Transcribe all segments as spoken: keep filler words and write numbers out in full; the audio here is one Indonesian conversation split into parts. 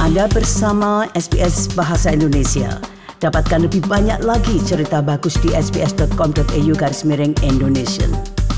Anda bersama S B S Bahasa Indonesia. Dapatkan lebih banyak lagi cerita bagus di sbs.com.au garis miring Indonesia.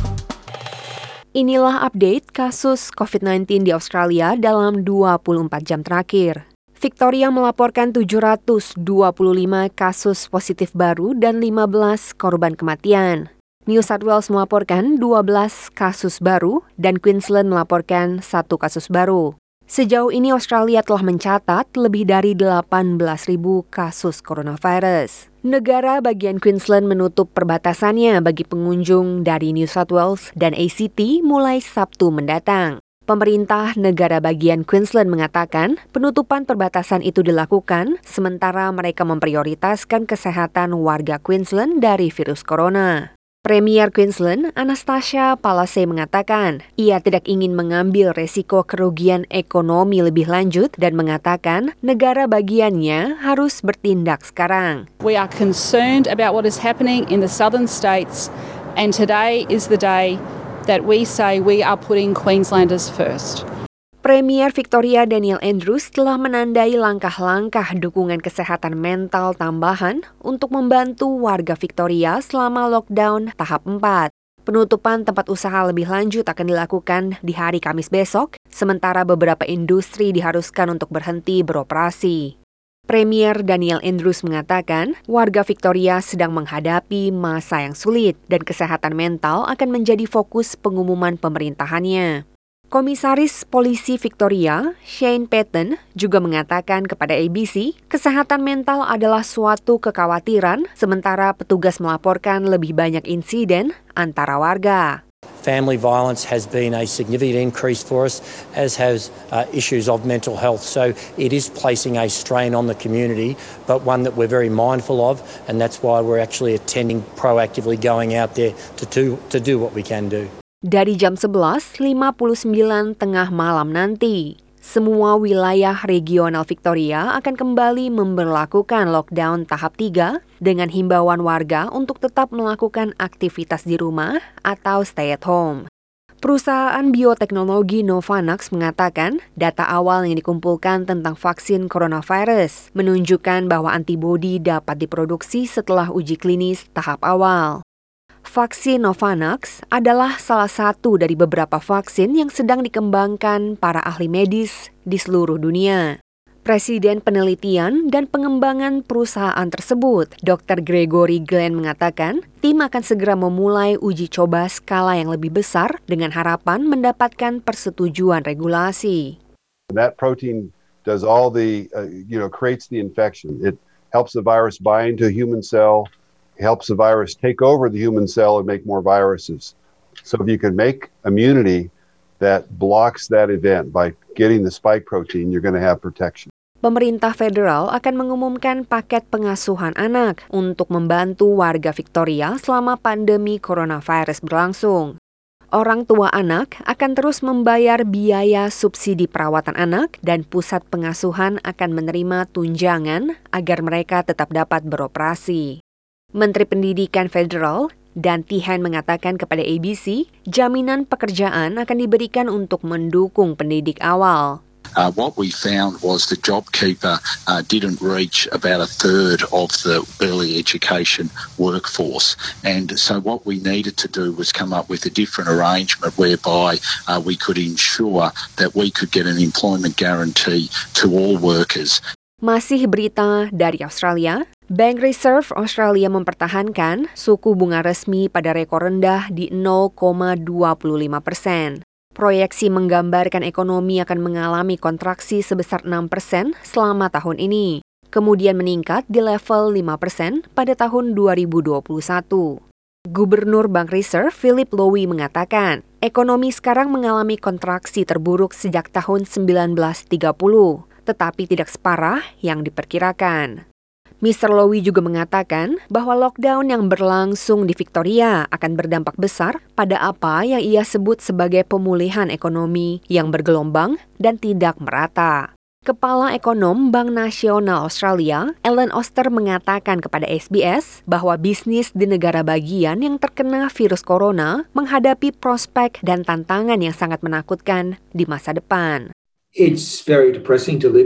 Inilah update kasus covid sembilan belas di Australia dalam dua puluh empat jam terakhir. Victoria melaporkan tujuh ratus dua puluh lima kasus positif baru dan lima belas korban kematian. New South Wales melaporkan dua belas kasus baru dan Queensland melaporkan satu kasus baru. Sejauh ini Australia telah mencatat lebih dari delapan belas ribu kasus coronavirus. Negara bagian Queensland menutup perbatasannya bagi pengunjung dari New South Wales dan A C T mulai Sabtu mendatang. Pemerintah negara bagian Queensland mengatakan penutupan perbatasan itu dilakukan sementara mereka memprioritaskan kesehatan warga Queensland dari virus corona. Premier Queensland, Anastasia Palaszczuk mengatakan ia tidak ingin mengambil resiko kerugian ekonomi lebih lanjut dan mengatakan negara bagiannya harus bertindak sekarang. We are concerned about what is happening in the southern states, and today is the day that we say we are putting Queenslanders first. Premier Victoria Daniel Andrews telah menandai langkah-langkah dukungan kesehatan mental tambahan untuk membantu warga Victoria selama lockdown tahap empat. Penutupan tempat usaha lebih lanjut akan dilakukan di hari Kamis besok, sementara beberapa industri diharuskan untuk berhenti beroperasi. Premier Daniel Andrews mengatakan warga Victoria sedang menghadapi masa yang sulit dan kesehatan mental akan menjadi fokus pengumuman pemerintahannya. Komisaris Polisi Victoria, Shane Patton, juga mengatakan kepada A B C, kesehatan mental adalah suatu kekhawatiran, sementara petugas melaporkan lebih banyak insiden antara warga. Family violence has been a significant increase for us, as has uh, issues of mental health. So it is placing a strain on the community, but one that we're very mindful of, and that's why we're actually attending proactively, going out there to do, to do what we can do. Dari jam sebelas lima puluh sembilan tengah malam nanti, semua wilayah regional Victoria akan kembali memberlakukan lockdown tahap tiga dengan himbauan warga untuk tetap melakukan aktivitas di rumah atau stay at home. Perusahaan bioteknologi Novavax mengatakan data awal yang dikumpulkan tentang vaksin coronavirus menunjukkan bahwa antibodi dapat diproduksi setelah uji klinis tahap awal. Vaksin Novavax adalah salah satu dari beberapa vaksin yang sedang dikembangkan para ahli medis di seluruh dunia. Presiden Penelitian dan Pengembangan perusahaan tersebut, Doktor Gregory Glenn mengatakan, tim akan segera memulai uji coba skala yang lebih besar dengan harapan mendapatkan persetujuan regulasi. That protein does all the, uh, you know, creates the infection. It helps the virus bind to a human cell. Helps the virus take over the human cell and make more viruses. So if you can make immunity that blocks that event by getting the spike protein, you're going to have protection. Pemerintah federal akan mengumumkan paket pengasuhan anak untuk membantu warga Victoria selama pandemi coronavirus berlangsung. Orang tua anak akan terus membayar biaya subsidi perawatan anak dan pusat pengasuhan akan menerima tunjangan agar mereka tetap dapat beroperasi. Menteri Pendidikan Federal, Dan Tehan mengatakan kepada A B C, jaminan pekerjaan akan diberikan untuk mendukung pendidik awal. Uh, what we found was the JobKeeper uh, didn't reach about a third of the early education workforce. And so what we needed to do was come up with a different arrangement whereby uh, we could ensure that we could get an employment guarantee to all workers. Masih berita dari Australia, Bank Reserve Australia mempertahankan suku bunga resmi pada rekor rendah di nol koma dua lima persen. Proyeksi menggambarkan ekonomi akan mengalami kontraksi sebesar enam persen selama tahun ini, kemudian meningkat di level lima persen pada tahun dua ribu dua puluh satu. Gubernur Bank Reserve Philip Lowe mengatakan, ekonomi sekarang mengalami kontraksi terburuk sejak tahun sembilan belas tiga puluh. Tetapi tidak separah yang diperkirakan. Mister Lowe juga mengatakan bahwa lockdown yang berlangsung di Victoria akan berdampak besar pada apa yang ia sebut sebagai pemulihan ekonomi yang bergelombang dan tidak merata. Kepala Ekonom Bank Nasional Australia, Alan Oster mengatakan kepada S B S bahwa bisnis di negara bagian yang terkena virus corona menghadapi prospek dan tantangan yang sangat menakutkan di masa depan. It's very depressing to live here.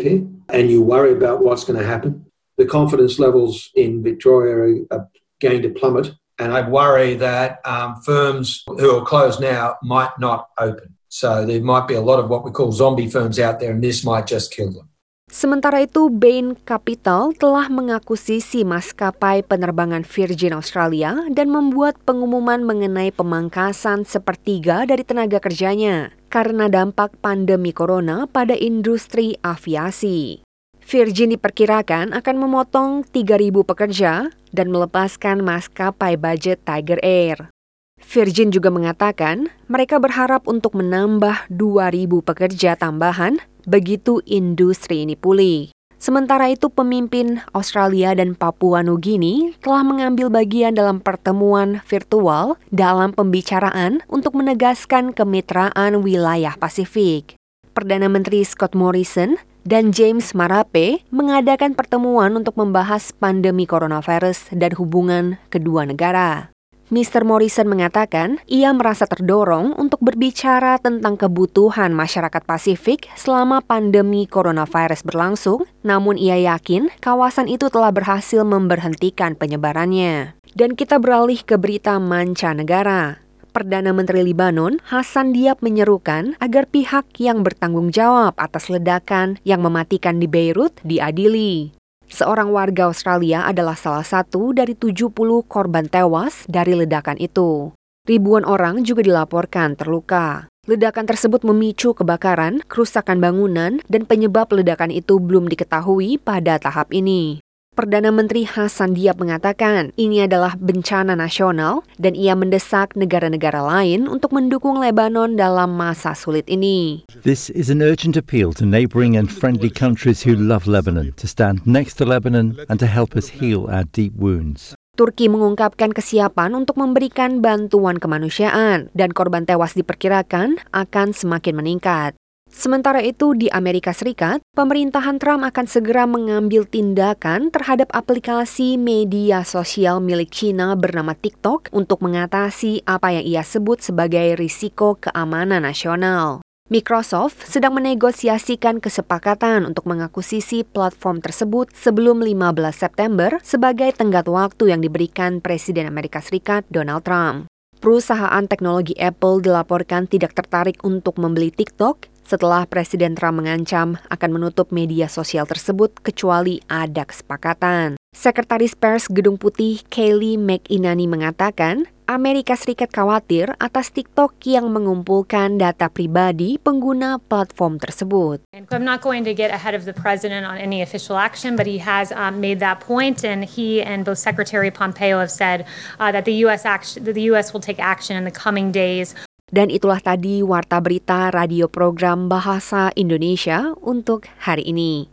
and you worry about what's going to happen. The confidence levels in Victoria are going to plummet. And I worry that um, firms who are closed now might not open. So there might be a lot of what we call zombie firms out there, and this might just kill them. Sementara itu, Bain Capital telah mengakuisisi maskapai penerbangan Virgin Australia dan membuat pengumuman mengenai pemangkasan sepertiga dari tenaga kerjanya karena dampak pandemi corona pada industri aviasi. Virgin diperkirakan akan memotong tiga ribu pekerja dan melepaskan maskapai budget Tiger Air. Virgin juga mengatakan mereka berharap untuk menambah dua ribu pekerja tambahan begitu industri ini pulih. Sementara itu, pemimpin Australia dan Papua Nugini telah mengambil bagian dalam pertemuan virtual dalam pembicaraan untuk menegaskan kemitraan wilayah Pasifik. Perdana Menteri Scott Morrison dan James Marape mengadakan pertemuan untuk membahas pandemi coronavirus dan hubungan kedua negara. mister Morrison mengatakan ia merasa terdorong untuk berbicara tentang kebutuhan masyarakat Pasifik selama pandemi coronavirus berlangsung, namun ia yakin kawasan itu telah berhasil memberhentikan penyebarannya. Dan kita beralih ke berita mancanegara. Perdana Menteri Lebanon, Hassan Diab menyerukan agar pihak yang bertanggung jawab atas ledakan yang mematikan di Beirut diadili. Seorang warga Australia adalah salah satu dari tujuh puluh korban tewas dari ledakan itu. Ribuan orang juga dilaporkan terluka. Ledakan tersebut memicu kebakaran, kerusakan bangunan, dan penyebab ledakan itu belum diketahui pada tahap ini. Perdana Menteri Hassan Diab mengatakan ini adalah bencana nasional dan ia mendesak negara-negara lain untuk mendukung Lebanon dalam masa sulit ini. This is an urgent appeal to neighbouring and friendly countries who love Lebanon to stand next to Lebanon and to help us heal our deep wounds. Turki mengungkapkan kesiapan untuk memberikan bantuan kemanusiaan dan korban tewas diperkirakan akan semakin meningkat. Sementara itu, di Amerika Serikat, pemerintahan Trump akan segera mengambil tindakan terhadap aplikasi media sosial milik China bernama TikTok untuk mengatasi apa yang ia sebut sebagai risiko keamanan nasional. Microsoft sedang menegosiasikan kesepakatan untuk mengakuisisi platform tersebut sebelum lima belas September sebagai tenggat waktu yang diberikan Presiden Amerika Serikat Donald Trump. Perusahaan teknologi Apple dilaporkan tidak tertarik untuk membeli TikTok setelah Presiden Trump mengancam akan menutup media sosial tersebut kecuali ada kesepakatan. Sekretaris Pers Gedung Putih Kayleigh McEnany mengatakan Amerika Serikat khawatir atas TikTok yang mengumpulkan data pribadi pengguna platform tersebut. I'm not going to get ahead of the president on any official action, but he has um, made that point, and he and both Secretary Pompeo have said uh, that the U S action, that the U S will take action in the coming days. Dan itulah tadi Warta Berita Radio Program Bahasa Indonesia untuk hari ini.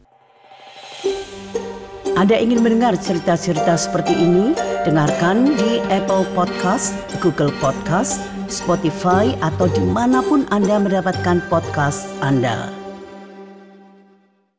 Anda ingin mendengar cerita-cerita seperti ini? Dengarkan di Apple Podcast, Google Podcast, Spotify, atau dimanapun Anda mendapatkan podcast Anda.